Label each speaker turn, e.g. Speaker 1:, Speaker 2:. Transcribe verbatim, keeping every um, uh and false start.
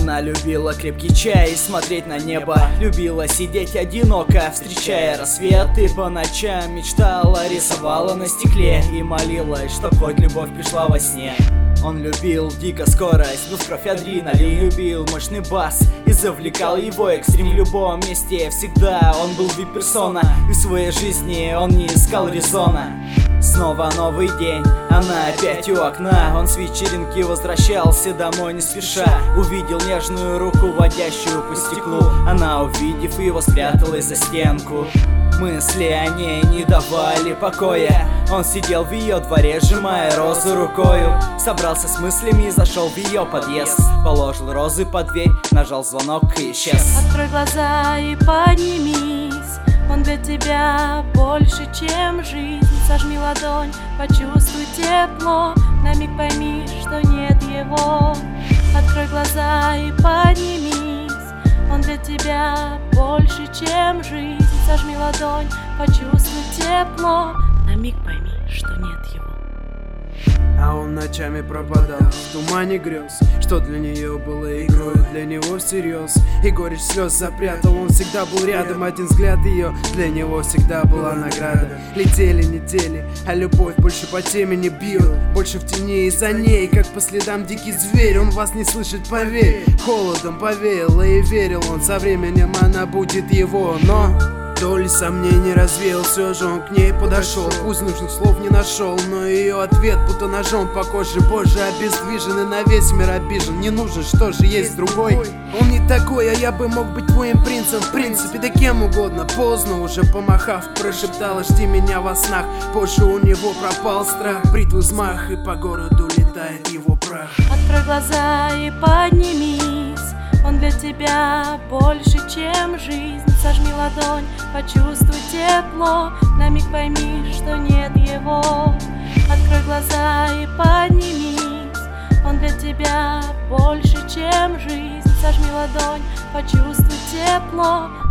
Speaker 1: Она любила крепкий чай и смотреть на небо. Любила сидеть одиноко, встречая рассветы по ночам. Мечтала, рисовала на стекле и молилась, чтоб хоть любовь пришла во сне. Он любил дико скорость, ну в кровь адреналин. Любил мощный бас и завлекал его экстрим в любом месте. Всегда он был вип-персона, и в своей жизни он не искал резона. Снова новый день, она опять у окна. Он с вечеринки возвращался домой не спеша. Увидел нежную руку, водящую по стеклу. Она, увидев его, спряталась за стенку. Мысли о ней не давали покоя. Он сидел в ее дворе, сжимая розу рукою. Собрался с мыслями и зашел в ее подъезд. Положил розы под дверь, нажал звонок и исчез.
Speaker 2: Открой глаза и поднимись, он для тебя больше, чем жизнь. Сожми ладонь, почувствуй тепло, на миг пойми, что нет его. Открой глаза и поднимись, он для тебя больше, чем жизнь. Сожми ладонь, почувствуй тепло, на миг пойми, что нет его.
Speaker 3: А он ночами пропадал в тумане грез, что для нее было игрой, для него всерьез. И горечь слез запрятал, он всегда был рядом. Один взгляд ее для него всегда была награда. Летели недели, а любовь больше по теме не бьет. Больше в тени и за ней, как по следам дикий зверь. Он вас не слышит, поверь, холодом повеяло. И верил он, со временем она будет его. Но доли сомнений развеял, все же он к ней подошел. Пусть нужных слов не нашел, но ее ответ будто ножом по коже. Боже, обездвижен и на весь мир обижен. Не нужен, что же есть другой? Он не такой, а я бы мог быть твоим принцем. В принципе, да кем угодно. Поздно уже помахав, прошептала: жди меня во снах. Позже у него пропал страх, бритвы взмах, и по городу летает его прах.
Speaker 2: Открой глаза и поднимись, он для тебя больше, чем жизнь. Сожми ладонь, почувствуй тепло, на миг пойми, что нет его. Открой глаза и поднимись, он для тебя больше, чем жизнь. Сожми ладонь, почувствуй тепло,